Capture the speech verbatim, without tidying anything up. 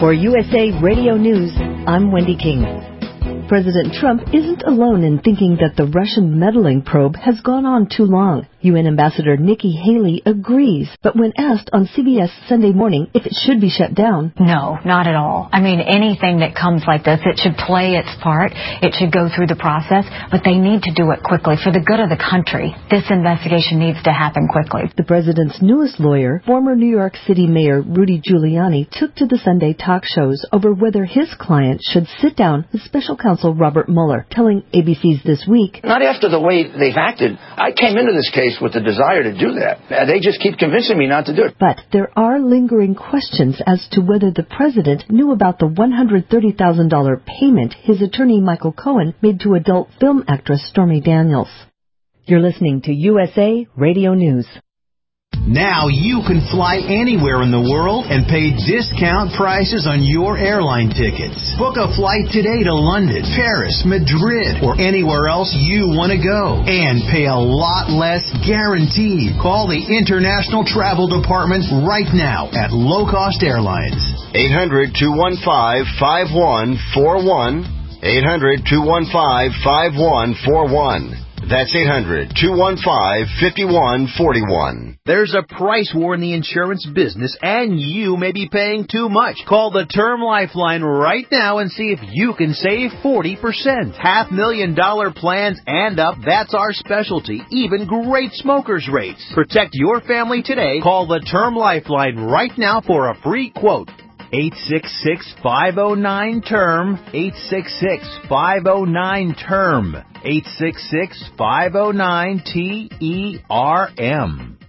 For U S A Radio News, I'm Wendy King. President Trump isn't alone in thinking that the Russian meddling probe has gone on too long. U N Ambassador Nikki Haley agrees, but when asked on C B S Sunday Morning if it should be shut down, no, not at all. I mean, anything that comes like this, it should play its part. It should go through the process, but they need to do it quickly for the good of the country. This investigation needs to happen quickly. The president's newest lawyer, former New York City Mayor Rudy Giuliani, took to the Sunday talk shows over whether his client should sit down with special counsel Robert Mueller, telling A B C's This Week, "Not after the way they've acted. I came into this case with the desire to do that. They just keep convincing me not to do it." But there are lingering questions as to whether the president knew about the one hundred thirty thousand dollars payment his attorney Michael Cohen made to adult film actress Stormy Daniels. You're listening to U S A Radio News. Now you can fly anywhere in the world and pay discount prices on your airline tickets. Book a flight today to London, Paris, Madrid, or anywhere else you want to go. And pay a lot less guaranteed. Call the International Travel Department right now at Low Cost Airlines. eight hundred, two one five, five one four one. eight hundred, two one five, five one four one. That's eight hundred, two one five, five one four one. There's a price war in the insurance business, and you may be paying too much. Call the Term Lifeline right now and see if you can save forty percent. Half million dollar plans and up, that's our specialty. Even great smokers' rates. Protect your family today. Call the Term Lifeline right now for a free quote. eight six six, five oh nine, T E R M. eight six six, five oh nine, T E R M. eight six six, five oh nine, T E R M.